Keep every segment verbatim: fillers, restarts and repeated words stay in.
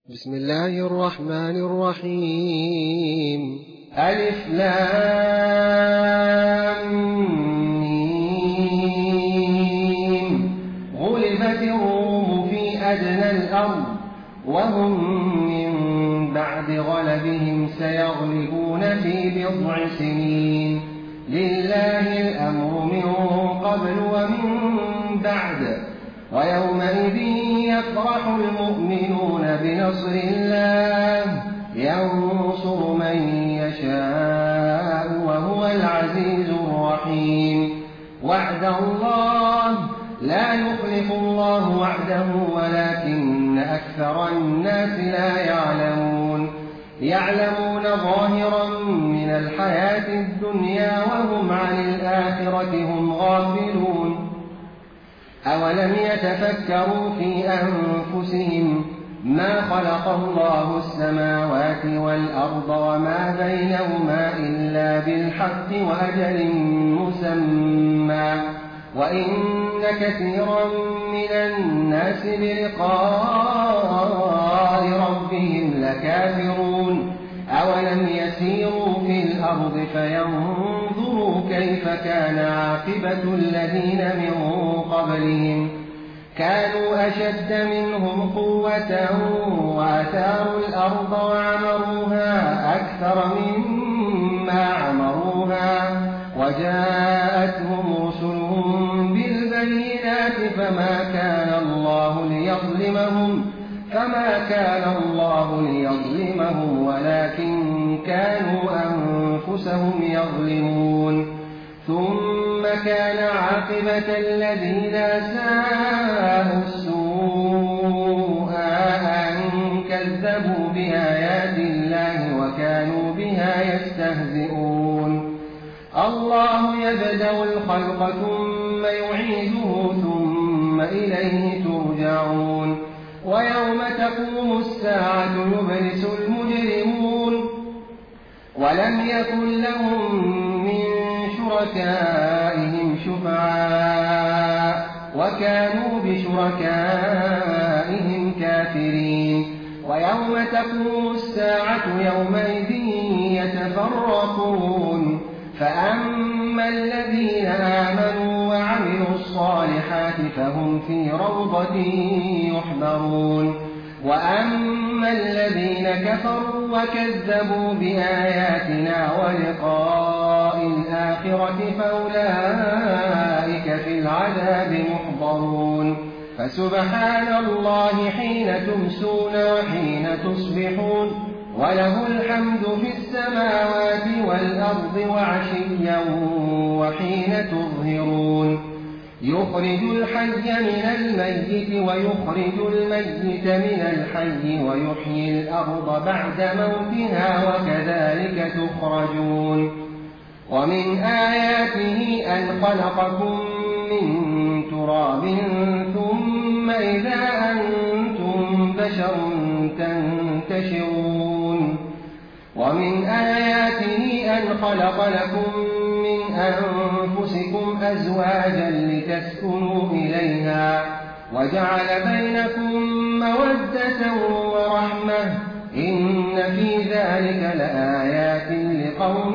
بسم الله الرحمن الرحيم. ألف لام ميم. غلبت الروم في أدنى الأرض وهم من بعد غلبهم سيغلبون في بضع سنين. لله الأمر من قبل ومن بعد ويومئذ يفرح المؤمنون بنصر الله ينصر من يشاء وهو العزيز الرحيم. وعد الله لا يخلف الله وعده ولكن أكثر الناس لا يعلمون. يعلمون ظاهرا من الحياة الدنيا وهم عن الآخرة هم غافلون. أولم يتفكروا في أنفسهم ما خلق الله السماوات والأرض وما بينهما إلا بالحق وأجل مسمى وإن كثيرا من الناس بلقاء ربهم لكافرون. أولم يسيروا في الأرض فينظروا كيف كان عاقبة الذين من قبلهم كانوا أشد منهم قوة وأثاروا الأرض وعمروها أكثر مما عمروها وجاءتهم رسلهم بالبينات فما كان الله ليظلمهم فما كان الله ليظلمهم ولكن كانوا أنفسهم يظلمون. ثم كان عاقبة الذين أساءوا السوء أن كذبوا بآيات الله وكانوا بها يستهزئون. الله يبدأ الخلق ثم يعيده ثم إليه ترجعون. ويوم تقوم الساعة يبلس المجرمون ولم يكن لهم من شركائهم شفعاء وكانوا بشركائهم كافرين. ويوم تقوم الساعة يومئذ يتفرقون فأما الذين آمنوا وعملوا الصالحات فهم في روضة يحبرون وأما الذين كفروا وكذبوا بآياتنا ولقاء الآخرة فأولئك في العذاب محضرون. فسبحان الله حين تمسون وحين تصبحون وله الحمد في السماوات والأرض وعشيا وحين تظهرون. يخرج الحي من الميت ويخرج الميت من الحي ويحيي الأرض بعد موتها وكذلك تخرجون. ومن آياته أن خلقكم من تراب ثم إذا أنتم بشر تنتشرون. ومن آياته أن خلق لكم من أنفسكم أزواجا لتسكنوا إليها وجعل بينكم مودة ورحمة إن في ذلك لآيات لقوم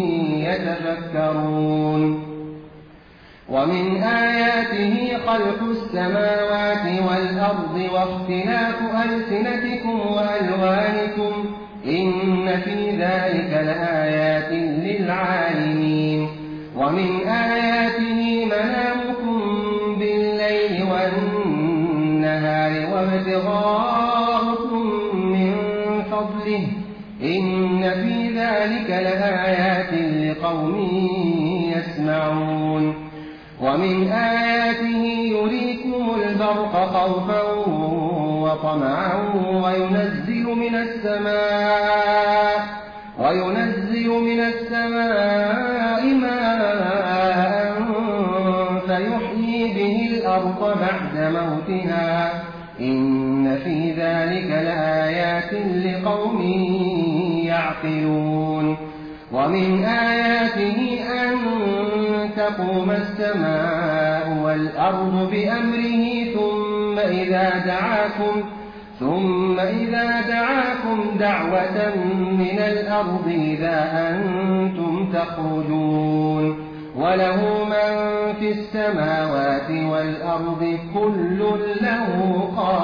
يتفكرون. ومن آياته خلق السماوات والأرض واختلاف ألسنتكم وألوانكم إن في ذلك لآيات للعالمين. ومن آياته منامكم بالليل والنهار وابتغاؤكم من فضله إن في ذلك لآيات لقوم يسمعون. ومن آياته يريكم البرق خوفا وطمعا وينزل من السماء وينزل من السماء ماء فيحيي به الأرض بعد موتها إن في ذلك لآيات لقوم يعقلون. ومن آياته أن تقوم السماء والأرض بأمره ثم إذا دعاكم ثم إذا دعاكم دعوة من الأرض إذا أنتم تخرجون وله من في السماوات والأرض كل له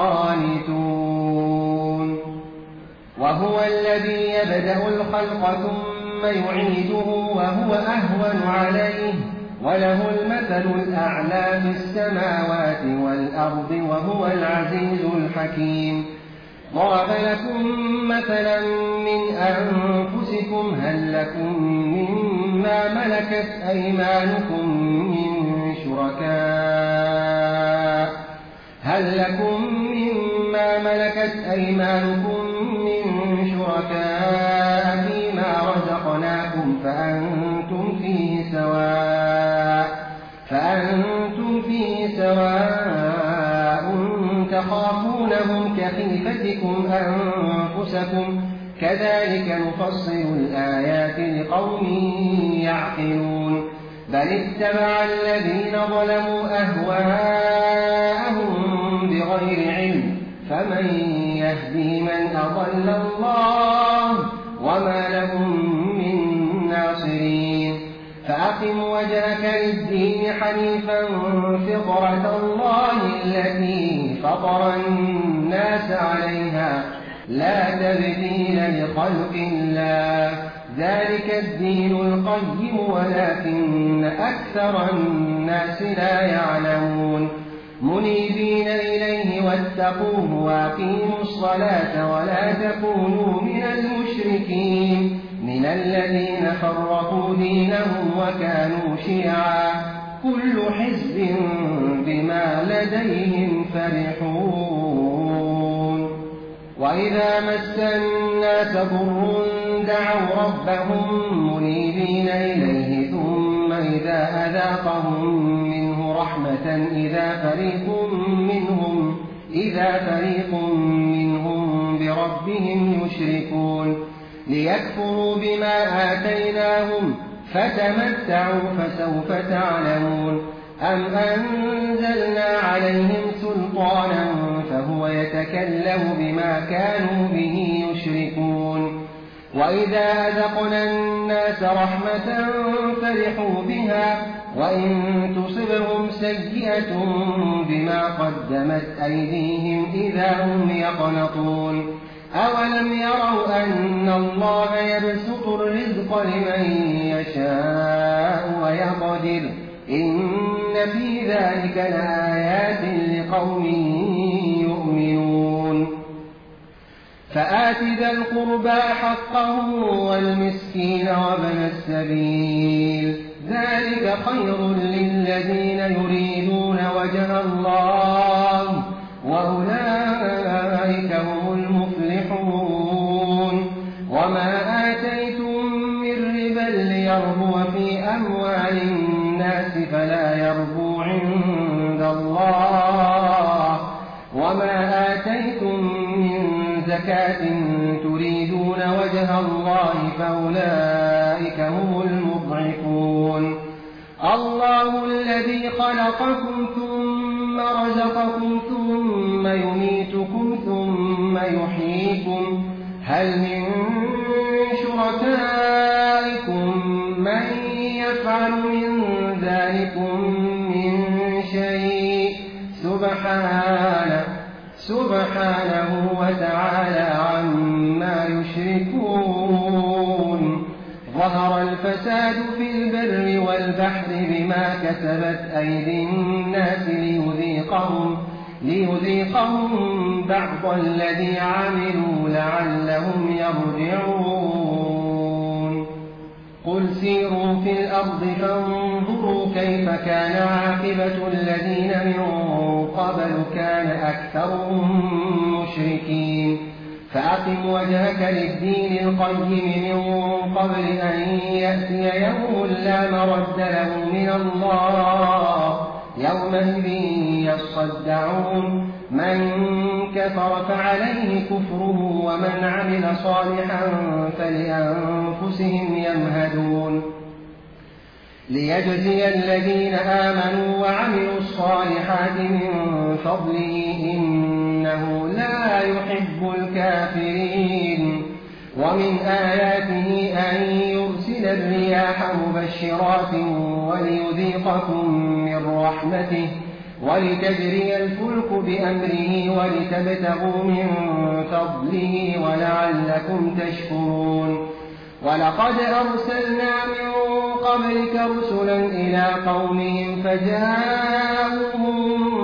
قانتون وهو الذي يبدأ الخلق ثم يعيده وهو أهون عليه وله المثل الأعلى في السماوات والأرض وهو العزيز الحكيم ضرب لكم مثلا من أنفسكم هل لكم مما ملكت أيمانكم من شركاء هل لكم مما ملكت أيمانكم من شركاء فيما رزقناكم فأنتم فيه سواء فأنتم فيه سواء تخافونهم كخيفتكم أنفسكم كذلك نفصل الآيات لقوم يعقلون بل اتبع الذين ظلموا أهواءهم بغير علم فمن يهدي من أضل الله وما لهم من ناصرين فأقم وجهك للدين حنيفا فطرة الله التي فطر الناس عليها لا تبديل لخلق الله ذلك الدين القيم ولكن أكثر الناس لا يعلمون منيبين إليه واتقوه وأقيموا الصلاة ولا تكونوا من المشركين من الذين فرقوا دينهم وكانوا شيعا كل حزب بما لديهم فرحون وإذا مس الناس ضر دعوا ربهم منيبين إليه ثم إذا أذاقهم منه رحمة إذا فريق منهم إذا فريق منهم بربهم يشركون ليكفروا بما آتيناهم فتمتعوا فسوف تعلمون أم أنزلنا عليهم سلطانا فهو يتكلم بما كانوا به يشركون وإذا أذقنا الناس رحمة فرحوا بها وإن تصبهم سيئة بما قدمت أيديهم إذا هم يقنطون أولم يروا أن الله يبسط الرزق لمن يشاء ويقدر إن في ذلك لآيات لقوم يؤمنون فآت ذا القربى حقه والمسكين وابن السبيل ذلك خير للذين يريدون وجه الله وأولئك هم المفلحون وما آتيتم من ربا ليربو في أموال الناس فلا يربو عند الله وما آتيتم من زكاة تريدون وجه الله فأولئك هم المضعفون الله الذي خلقكم ثم رزقكم ثم يميتكم ثم يحييكم هل من شركائكم من يفعل من ذلكم من شيء سبحانه سبحانه وتعالى عما يشركون ظهر الفساد في البر والبحر بما كسبت أيدي الناس ليذيقهم ليذيقهم بعض الذي عملوا لعلهم يرجعون قل سيروا في الأرض فانظروا كيف كان عاقبة الذين من قبل كان أكثرهم مشركين فأقم وجهك للدين القيم من قبل أن يأتي يوم لا مرد له من الله يومئذ يصدعون من كفر فعليه كفره ومن عمل صالحا فلأنفسهم يمهدون ليجزي الذين آمنوا وعملوا الصالحات من فضله إن إنه لا يحب الكافرين. ومن آياته أن يرسل الرياح مبشرات وليذيقكم من رحمته ولتجري الفلك بأمره ولتبتغوا من فضله ولعلكم تشكرون. ولقد أرسلنا من قبلك رسلا إلى قومهم فجاءوهم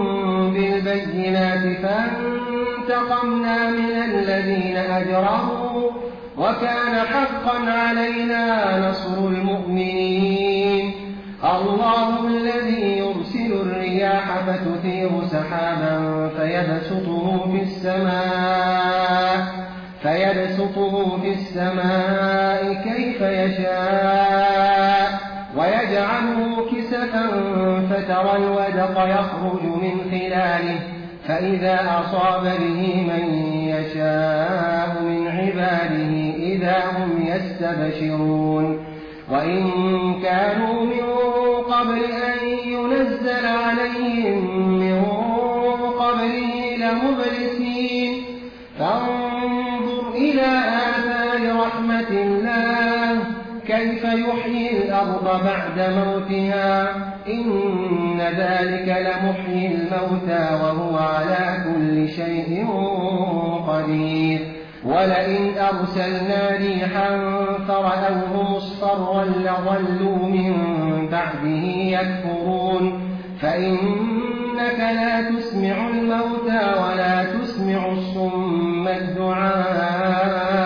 بالبينات فانتقمنا من الذين أجرموا وكان حقا علينا نصر المؤمنين. الله الذي يرسل الرياح فتثير سحابا فيبسطه في السماء فيبسطه في السماء كيف يشاء ويجعله كسفا فترى الودق يخرج من خلاله فإذا أصاب به من يشاء من عباده إذا هم يستبشرون. وإن كانوا من قبل أن ينزل عليهم من قبله لمبلسين. فانظر إلى آثار رحمة الله كيف يحيي الأرض بعد موتها إن ذلك لمحيي الموتى وهو على كل شيء قدير. ولئن أرسلنا ريحا فرأوه مصفرا لظلوا من بعده يكفرون. فإنك لا تسمع الموتى ولا تسمع الصم الدعاء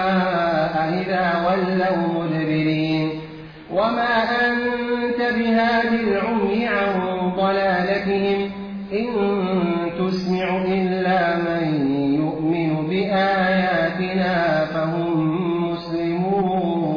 إذا ولوا مدبرين. وما أنت بهادي العمي عن ضلالتهم إن تسمع إلا من يؤمن بآياتنا فهم مسلمون.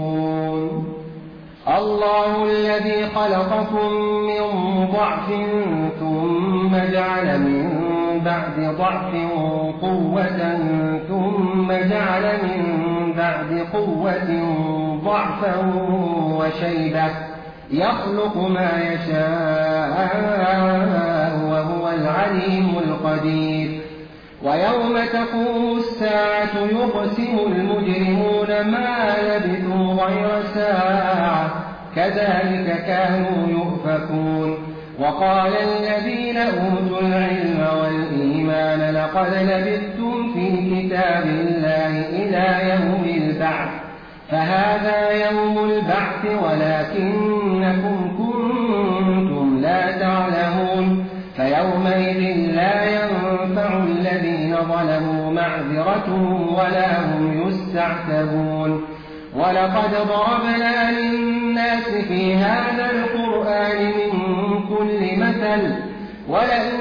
الله الذي خلقكم من ضعف ثم جعل من بعد ضعف قوة ثم جعل من بعد قوة ضعفا وشيبة يخلق ما يشاء وهو العليم القدير. ويوم تقوم الساعة يقسم المجرمون ما لبثوا غير ساعة كذلك كانوا يؤفكون. وقال الذين أوتوا العلم والإيمان لقد لبثتم في كتاب الله إلى يوم البعث فهذا يوم البعث ولكنكم كنتم لا تعلمون. فيومئذ لا ينفع الذين ظلموا معذرتهم ولا هم يستعتبون. ولقد ضربنا للناس في هذا القرآن من كل مثل ولئن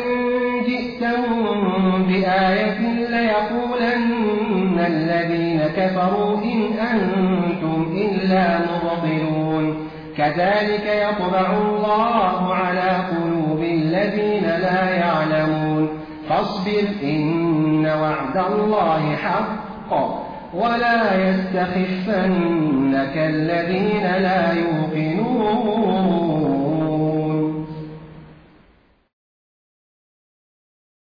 جئتهم بآية ليقولن الذين كفروا إن أنتم إلا مبطلون. كذلك يطبع الله على قلوب الذين لا يعلمون. فاصبر إن وعد الله حق ولا يستخفنك الذين لا يوقنون.